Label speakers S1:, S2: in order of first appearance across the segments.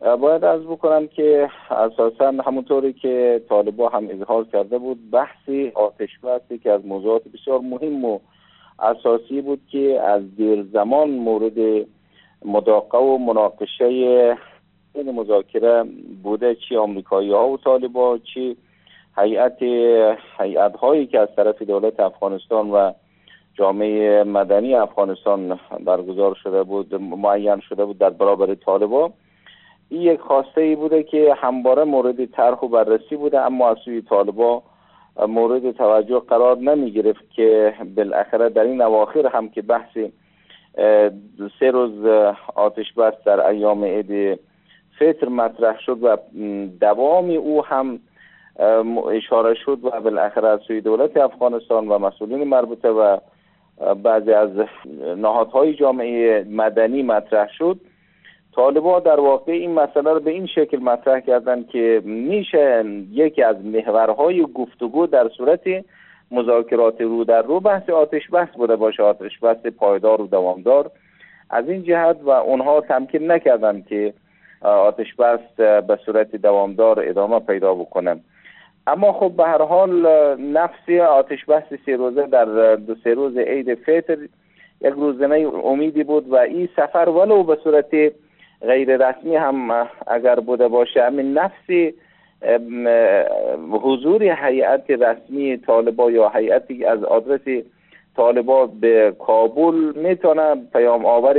S1: باید عرض بکنم که اساساً همونطوری که طالبان هم اظهار کرده بود، بحث آتش بس که از موضوعات بسیار مهم و اساسی بود که از دیر زمان مورد مداقه و مناقشه این مذاکره بوده، چی آمریکایی ها و طالبان، چی هیئت هایی که از طرف دولت افغانستان و جامعه مدنی افغانستان برگزار شده بود، معین شده بود در برابر طالبان. این یک خواسته ای بوده که همواره مورد طرح و بررسی بوده، اما از سوی طالبان مورد توجه قرار نمی گرفت که بالاخره در این اواخر هم که بحث 3 روز آتش بس در ایام عید فطر مطرح شد و دوام او هم اشاره شد و بالاخره از سوی دولت افغانستان و مسئولین مربوطه و بعضی از نهادهای جامعه مدنی مطرح شد، طالبان در واقع این مسئله رو به این شکل مطرح کردن که میشه یکی از محورهای گفتگو در صورت مذاکرات رو در رو بحث آتش بس بوده باشه، آتش بس پایدار و دوامدار. از این جهت و اونها تمکین نکردن که آتش بس به صورت دوامدار ادامه پیدا بکنه. اما خب به هر حال نفس آتش بس 3 روزه در 2-3 روز عید فطر یک روزنه امیدی بود و این سفر ولو به صورت غیر رسمی هم اگر بوده باشه، همین نفس حضور هیئت رسمی طالبان یا هیئتی از آدرس طالبان به کابل میتونه پیام آور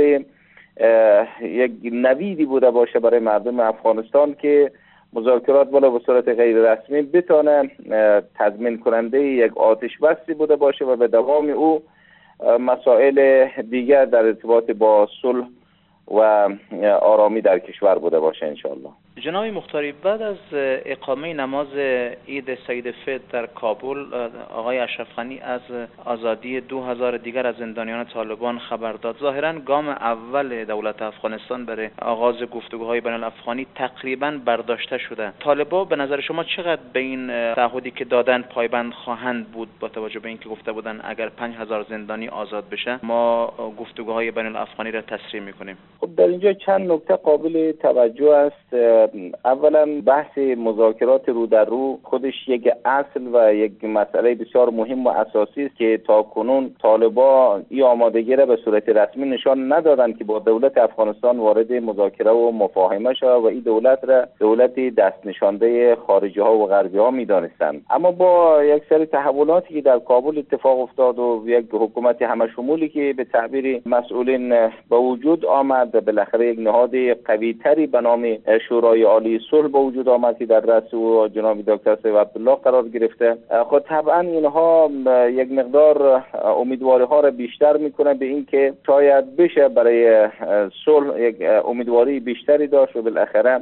S1: یک نویدی بوده باشه برای مردم افغانستان که مذاکرات بالا به صورت غیر رسمی بتونه تضمین کننده یک آتش بسی بوده باشه و به دوام او مسائل دیگر در ارتباط با صلح و آرامی در کشور بوده باشه انشاءالله.
S2: جناب مختاری، بعد از اقامه نماز عید سید فطر در کابل، آقای اشرف غنی از آزادی 2000 دیگر از زندانیان طالبان خبر داد. ظاهراً گام اول دولت افغانستان برای آغاز گفتگوهای بین الافغانی تقریباً برداشته شده. طالبان به نظر شما چقدر به این تعهدی که دادن پایبند خواهند بود، با توجه به اینکه گفته بودن اگر 5000 زندانی آزاد بشه ما گفتگوهای بین الافغانی را تسریع می‌کنیم؟
S1: خب در اینجا چند نکته قابل توجه است. اولا بحث مذاکرات رو در رو خودش یک اصل و یک مسئله بسیار مهم و اساسی است که تا کنون طالبان این آمادگی را به صورت رسمی نشان ندادن که با دولت افغانستان وارد مذاکره و مفاهمه شود و این دولت را دولت دست نشانده خارجی ها و غربی ها می‌دانستند. اما با یک سری تحولاتی که در کابل اتفاق افتاد و یک حکومت همشمولی که به تعبیر مسئولین به وجود آمد، بالاخره یک نهاد قوی‌تری به نام شورای عالی صلح به وجود آمد که در رأس او جناب دکتر سید عبدالله قرار گرفته. خود طبعا اینها یک مقدار امیدواری ها را بیشتر میکنه به این که شاید بشه برای صلح یک امیدواری بیشتری داشت و بالاخره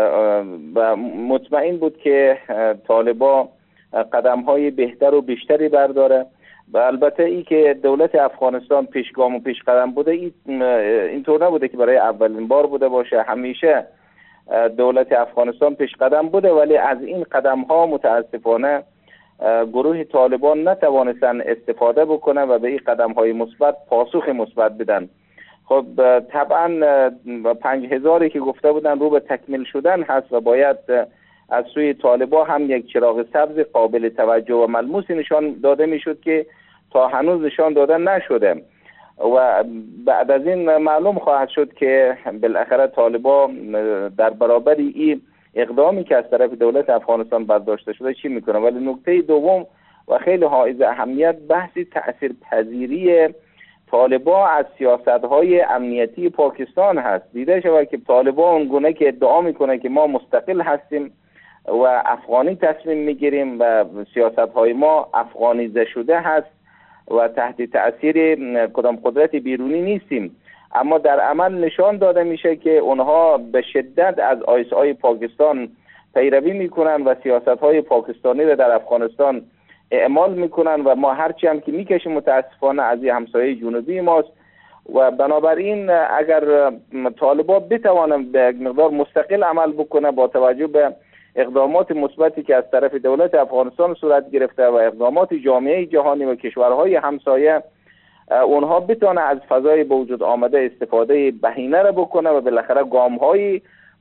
S1: مطمئن بود که طالبان قدم های بهتر و بیشتری برداره. و البته ای که دولت افغانستان پیشگام و پیش قدم بوده، اینطور نبوده که برای اولین بار بوده باشه، همیشه دولت افغانستان پیش قدم بوده، ولی از این قدم ها متاسفانه گروه طالبان نتوانستن استفاده بکنه و به این قدم های مثبت پاسخ مثبت بدن. خب طبعا 5000 که گفته بودن رو به تکمیل شدن هست و باید از سوی طالبان هم یک چراغ سبز قابل توجه و ملموس نشان داده میشد که تا هنوز نشان داده نشده و بعد از این معلوم خواهد شد که بالاخره طالبان در برابر این اقدامی که از طرف دولت افغانستان برداشته شده چی میکنه. ولی نکته دوم و خیلی حائز اهمیت بحث تأثیرپذیری طالبان از سیاست‌های امنیتی پاکستان هست. دیده شود که طالبان اونگونه که ادعا میکنه که ما مستقل هستیم و افغانی تصمیم میگیریم و سیاست‌های ما افغانیزه شده هست و تحت تأثیر کدام قدرت بیرونی نیستیم، اما در عمل نشان داده میشه که اونها به شدت از آیس‌های پاکستان پیروی میکنن و سیاست‌های پاکستانی را در افغانستان اعمال میکنن و ما هرچی هم که میکشیم متاسفانه از این همسایه جنوبی ماست و بنابراین اگر طالبان بتوانند به یک مقدار مستقل عمل بکنه با توجه به اقدامات مثبتی که از طرف دولت افغانستان صورت گرفته و اقدامات جامعه جهانی و کشورهای همسایه، اونها بتونه از فضای به وجود آمده استفاده بهینه را بکنه و بالاخره گام‌های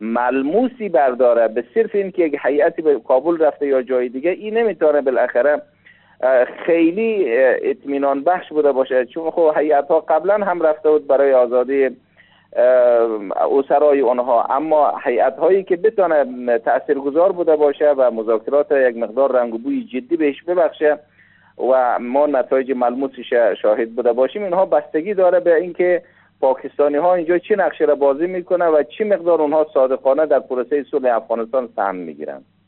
S1: ملموسی برداره به صرف این که یک هیئتی به کابل رفته یا جای دیگه، این نمیتونه بالاخره خیلی اطمینان بخش بوده باشه، چون خب هیئت‌ها قبلا هم رفته بود برای آزادی اسرای اونها، اما هیئت‌هایی که بتونه تاثیرگذار بوده باشه و مذاکرات یک مقدار رنگ و بوی جدی بهش ببخشه و ما نتایج ملموسش شاهد بوده باشیم، اینها بستگی داره به اینکه پاکستانی ها اینجا چه نقشه را بازی میکنه و چه مقدار اونها صادقانه در پروسه صلح افغانستان سهم میگیرن.